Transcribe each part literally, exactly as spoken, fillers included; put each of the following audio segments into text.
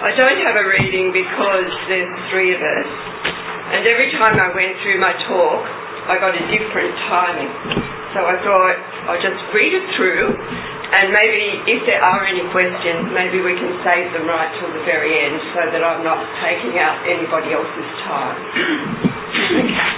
I don't have a reading because there's three of us, and every time I went through my talk, I got a different timing. So I thought I'll just read it through, and maybe if there are any questions, maybe we can save them right till the very end so that I'm not taking out anybody else's time. Okay.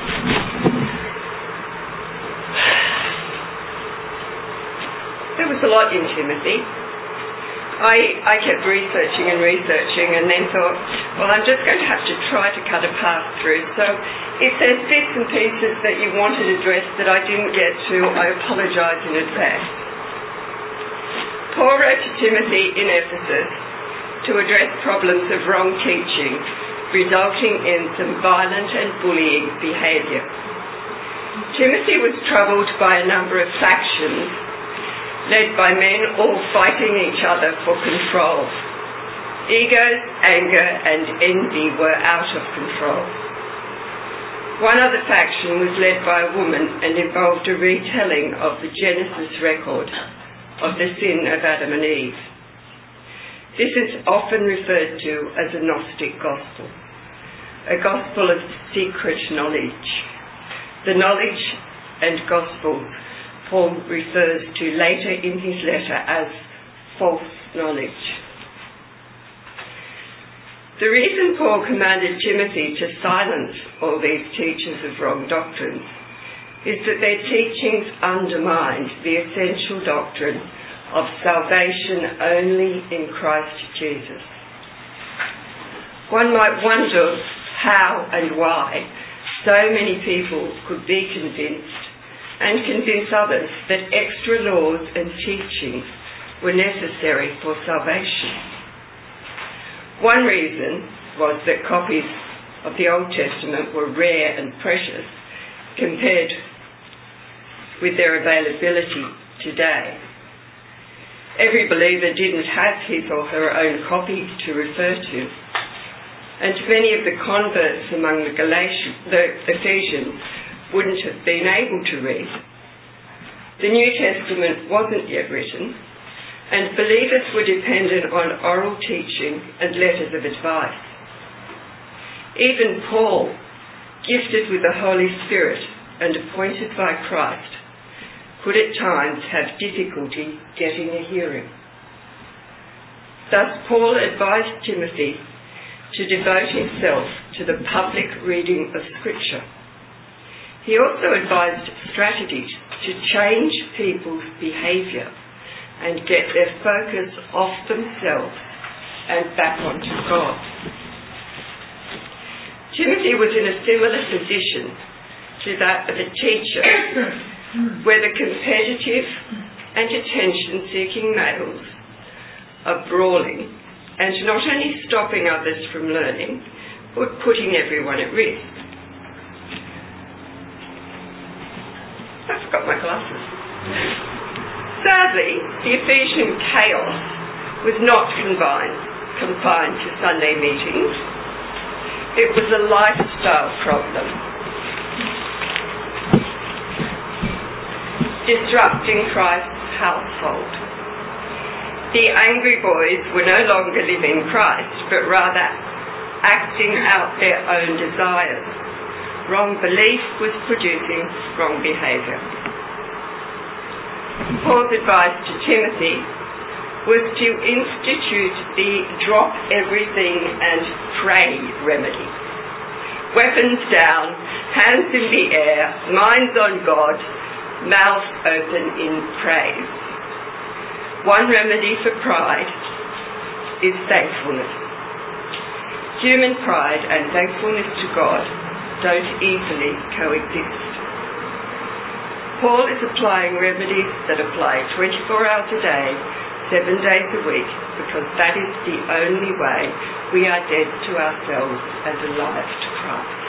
There was a lot in Timothy. I, I kept researching and researching and then thought, well, I'm just going to have to try to cut a path through. So if there's bits and pieces that you wanted addressed that I didn't get to, I apologise in advance. Paul wrote to Timothy in Ephesus to address problems of wrong teaching, resulting in some violent and bullying behaviour. Timothy was troubled by a number of factions led by men all fighting each other for control. Ego, anger and envy were out of control. One other faction was led by a woman and involved a retelling of the Genesis record of the sin of Adam and Eve. This is often referred to as a Gnostic gospel, a gospel of secret knowledge. The knowledge and gospel Paul refers to later in his letter as false knowledge. The reason Paul commanded Timothy to silence all these teachers of wrong doctrines is that their teachings undermined the essential doctrine of salvation only in Christ Jesus. One might wonder how and why so many people could be convinced and convince others that extra laws and teachings were necessary for salvation. One reason was that copies of the Old Testament were rare and precious compared with their availability today. Every believer didn't have his or her own copy to refer to, and many of the converts among the Galatians, the Ephesians, wouldn't have been able to read. The New Testament wasn't yet written, and believers were dependent on oral teaching and letters of advice. Even Paul, gifted with the Holy Spirit and appointed by Christ, could at times have difficulty getting a hearing. Thus Paul advised Timothy to devote himself to the public reading of Scripture. He also advised strategies to change people's behaviour and get their focus off themselves and back onto God. Timothy was in a similar position to that of a teacher, where the competitive and attention-seeking males are brawling and not only stopping others from learning, but putting everyone at risk. I forgot my glasses. Sadly, the Ephesian chaos was not confined, confined to Sunday meetings. It was a lifestyle problem, disrupting Christ's household. The angry boys were no longer living Christ, but rather acting out their own desires. Wrong belief was producing wrong behaviour. Paul's advice to Timothy was to institute the drop everything and pray remedy. Weapons down, hands in the air, minds on God, mouth open in praise. One remedy for pride is thankfulness. Human pride and thankfulness to God don't easily coexist. Paul is applying remedies that apply twenty-four hours a day, seven days a week, because that is the only way we are dead to ourselves and alive to Christ.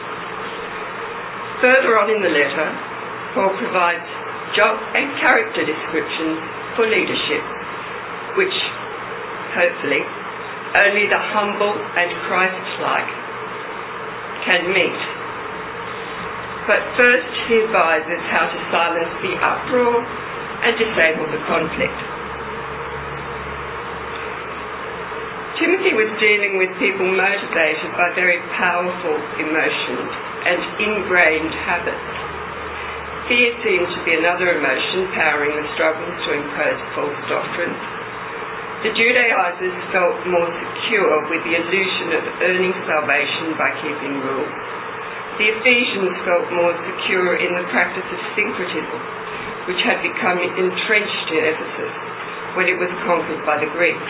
Further on in the letter, Paul provides job and character descriptions for leadership, which, hopefully, only the humble and Christ-like can meet. But first he advises how to silence the uproar and disable the conflict. To Timothy was dealing with people motivated by very powerful emotions and ingrained habits. Fear seemed to be another emotion powering the struggles to impose false doctrines. The Judaizers felt more secure with the illusion of earning salvation by keeping rules. The Ephesians felt more secure in the practice of syncretism, which had become entrenched in Ephesus when it was conquered by the Greeks.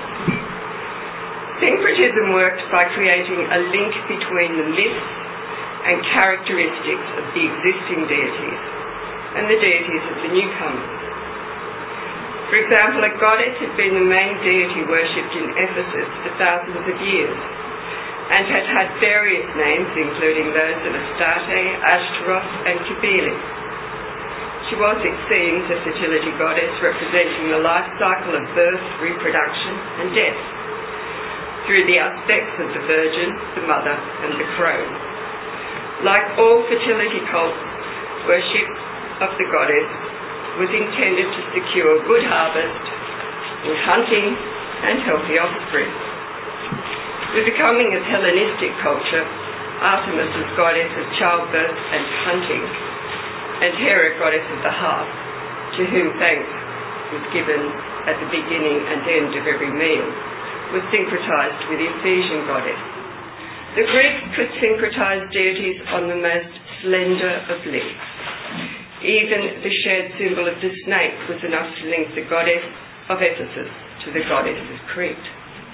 Syncretism worked by creating a link between the myths and characteristics of the existing deities and the deities of the newcomers. For example, a goddess had been the main deity worshipped in Ephesus for thousands of years and had had various names, including those of Astarte, Ashtaroth and Cybele. She was, it seems, a fertility goddess representing the life cycle of birth, reproduction and death through the aspects of the virgin, the mother and the crone. Like all fertility cults, worship of the goddess was intended to secure good harvest in hunting and healthy offspring. With the coming of Hellenistic culture, Artemis was goddess of childbirth and hunting, and Hera goddess of the hearth, to whom thanks was given at the beginning and end of every meal, was syncretized with the Ephesian goddess. The Greeks could syncretize deities on the most slender of links. Even the shared symbol of the snake was enough to link the goddess of Ephesus to the goddess of Crete.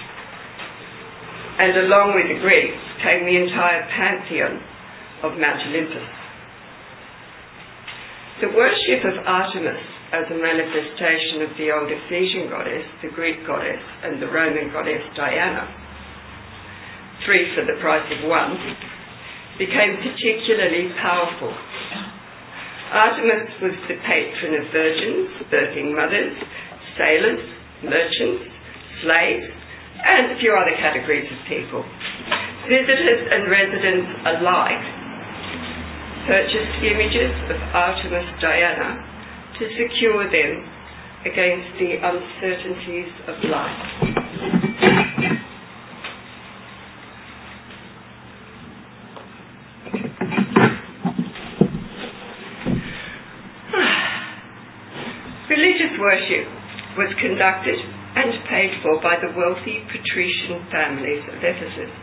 And along with the Greeks came the entire pantheon of Mount Olympus. The worship of Artemis as a manifestation of the old Ephesian goddess, the Greek goddess, and the Roman goddess Diana, three for the price of one, became particularly powerful. Artemis was the patron of virgins, birthing mothers, sailors, merchants, slaves, and a few other categories of people. Visitors and residents alike purchased images of Artemis Diana to secure them against the uncertainties of life. Religious worship was conducted and paid for by the wealthy patrician families of Ephesus,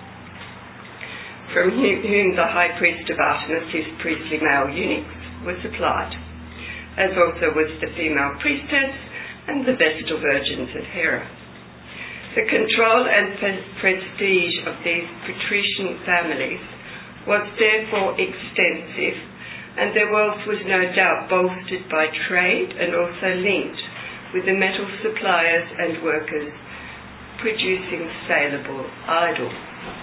from whom the high priest of Artemis, his priestly male eunuchs, were supplied, as also was the female priestess and the Vestal virgins of Hera. The control and prestige of these patrician families was therefore extensive, and their wealth was no doubt bolstered by trade and also linked with the metal suppliers and workers producing saleable idols.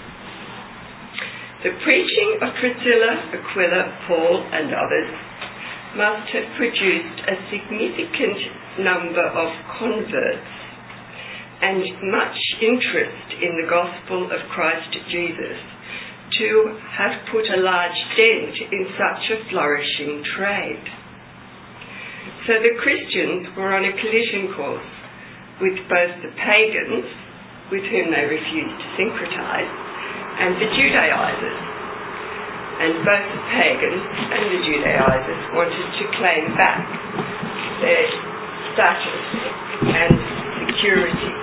The preaching of Priscilla, Aquila, Paul and others must have produced a significant number of converts and much interest in the gospel of Christ Jesus to have put a large dent in such a flourishing trade. So the Christians were on a collision course with both the pagans, with whom they refused to syncretize, and the Judaizers. And both the pagans and the Judaizers wanted to claim back their status and security.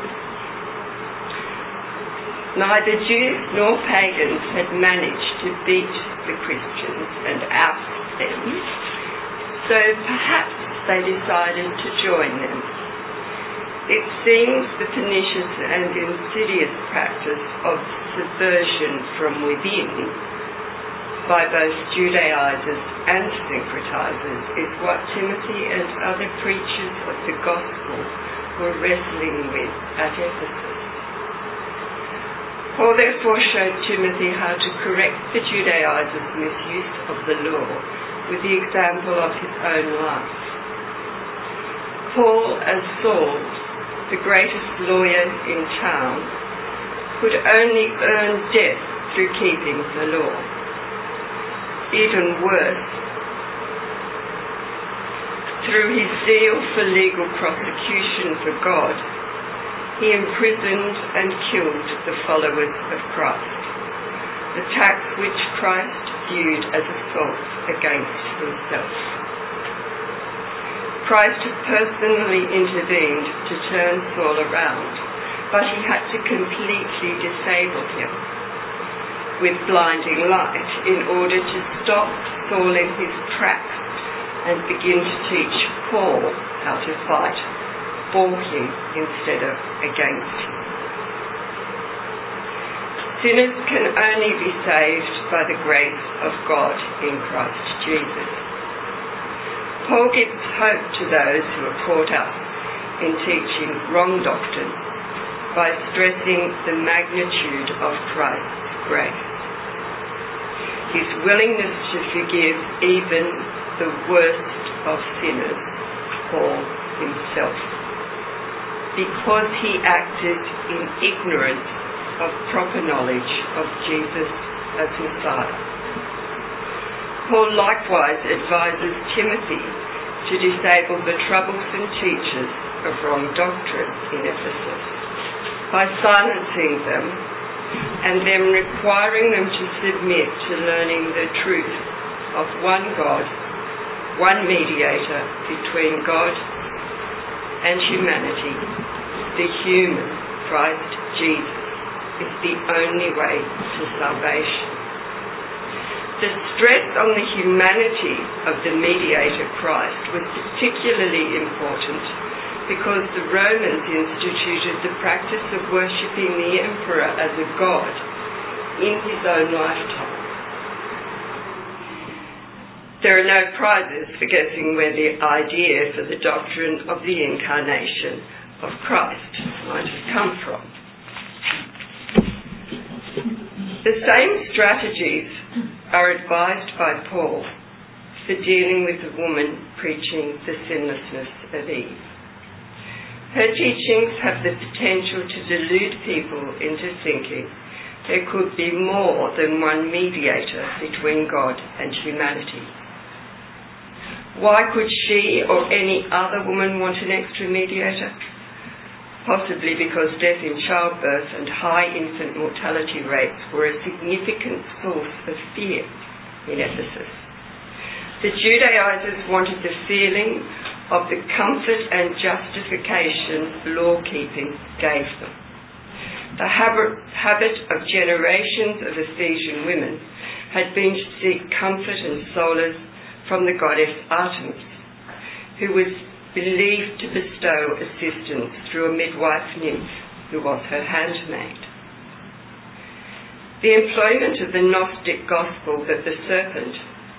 Neither Jews nor pagans had managed to beat the Christians and oust them, so perhaps they decided to join them. It seems the pernicious and insidious practice of subversion from within by both Judaizers and syncretizers is what Timothy and other preachers of the gospel were wrestling with at Ephesus. Paul therefore showed Timothy how to correct the Judaizers' misuse of the law with the example of his own life. Paul, as Saul, the greatest lawyer in town, could only earn death through keeping the law. Even worse, through his zeal for legal prosecution for God, he imprisoned and killed the followers of Christ, the tax which Christ viewed as assault against himself. Christ personally intervened to turn Saul around, but he had to completely disable him with blinding light in order to stop Saul in his tracks and begin to teach Paul how to fight for him instead of against him. Sinners can only be saved by the grace of God in Christ Jesus. Paul gives hope to those who are caught up in teaching wrong doctrine by stressing the magnitude of Christ's grace. His willingness to forgive even the worst of sinners, Paul himself, because he acted in ignorance of proper knowledge of Jesus as Messiah. Paul likewise advises Timothy to disable the troublesome teachers of wrong doctrine in Ephesus by silencing them and then requiring them to submit to learning the truth of one God, one mediator between God and humanity, the human Christ Jesus, is the only way to salvation. The stress on the humanity of the mediator Christ was particularly important because the Romans instituted the practice of worshipping the emperor as a god in his own lifetime. There are no prizes for guessing where the idea for the doctrine of the incarnation of Christ might have come from. The same strategies are advised by Paul for dealing with the woman preaching the sinlessness of Eve. Her teachings have the potential to delude people into thinking there could be more than one mediator between God and humanity. Why could she or any other woman want an extra mediator? Possibly because death in childbirth and high infant mortality rates were a significant source of fear in Ephesus. The Judaizers wanted the feeling of the comfort and justification law-keeping gave them. The habit of generations of Ephesian women had been to seek comfort and solace from the goddess Artemis, who was believed to bestow assistance through a midwife nymph who was her handmaid. The employment of the Gnostic gospel that the serpent,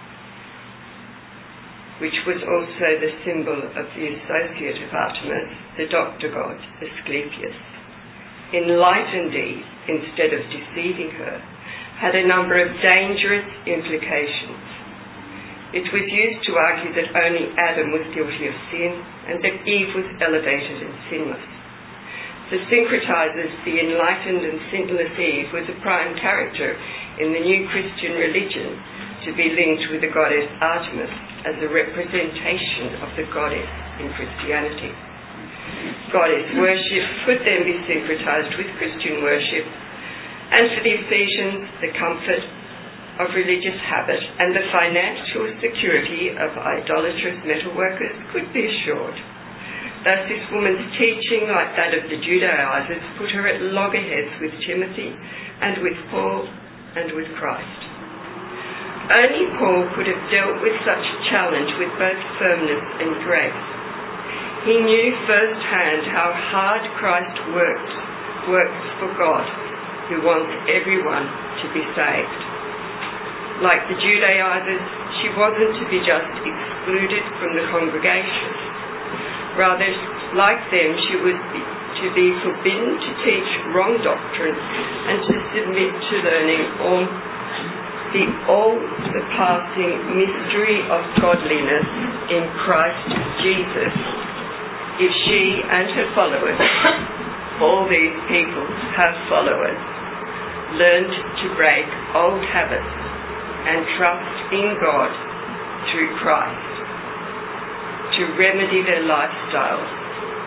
which was also the symbol of the associate of Artemis, the doctor god Asclepius, enlightened Eve instead of deceiving her, had a number of dangerous implications. It was used to argue that only Adam was guilty of sin and that Eve was elevated and sinless. For syncretizers, the enlightened and sinless Eve was a prime character in the new Christian religion to be linked with the goddess Artemis as a representation of the goddess in Christianity. Goddess worship could then be syncretized with Christian worship, and for the Ephesians, the comfort of religious habit and the financial security of idolatrous metalworkers could be assured. Thus this woman's teaching, like that of the Judaizers, put her at loggerheads with Timothy and with Paul and with Christ. Only Paul could have dealt with such a challenge with both firmness and grace. He knew firsthand how hard Christ works, works for God, who wants everyone to be saved. Like the Judaizers, she wasn't to be just excluded from the congregation. Rather, like them, she was to be forbidden to teach wrong doctrine and to submit to learning all the all-surpassing mystery of godliness in Christ Jesus. If she and her followers, all these people have followers, learned to break old habits and trust in God through Christ, to remedy their lifestyles,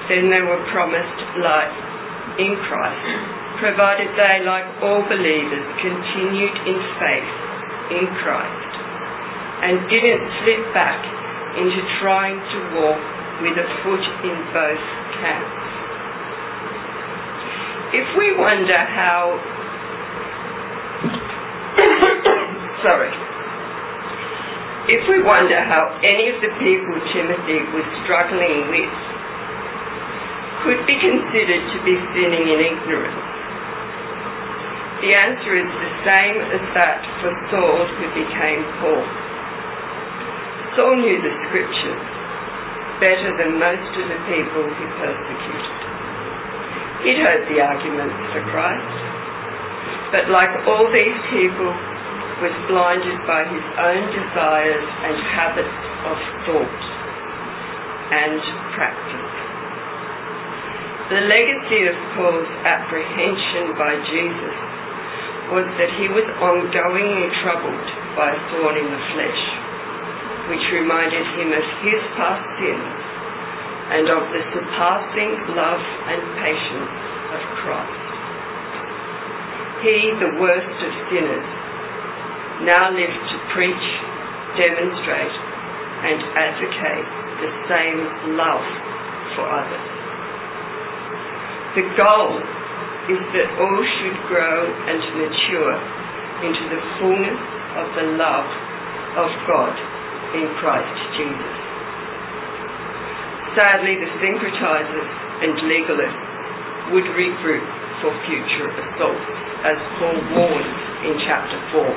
then they were promised life in Christ, provided they, like all believers, continued in faith in Christ and didn't slip back into trying to walk with a foot in both camps. If we wonder how sorry if we wonder how any of the people Timothy was struggling with could be considered to be sinning in ignorance, the answer is the same as that for Saul who became Paul. Saul knew the scriptures better than most of the people he persecuted. He'd heard the arguments for Christ, but like all these people, was blinded by his own desires and habits of thought and practice. The legacy of Paul's apprehension by Jesus was that he was ongoingly troubled by a thorn in the flesh, which reminded him of his past sins and of the surpassing love and patience of Christ. He, the worst of sinners, now lived to preach, demonstrate, and advocate the same love for others. The goal is that all should grow and mature into the fullness of the love of God in Christ Jesus. Sadly, the syncretizers and legalists would regroup for future assaults, as Paul warns in chapter four.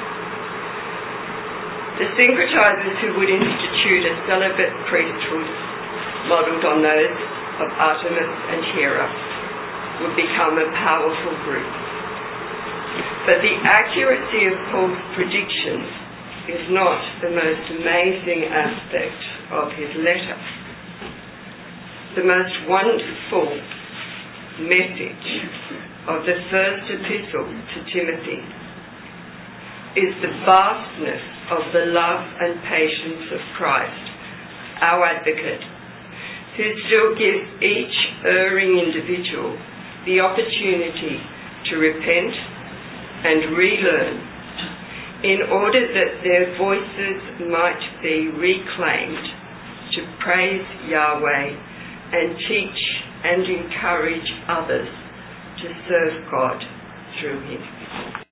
The syncretizers who would institute a celibate priesthood modelled on those of Artemis and Hera would become a powerful group. But the accuracy of Paul's predictions is not the most amazing aspect of his letter. The most wonderful message of the first epistle to Timothy is the vastness of the love and patience of Christ, our advocate, who still gives each erring individual the opportunity to repent and relearn in order that their voices might be reclaimed to praise Yahweh and teach and encourage others to serve God through him.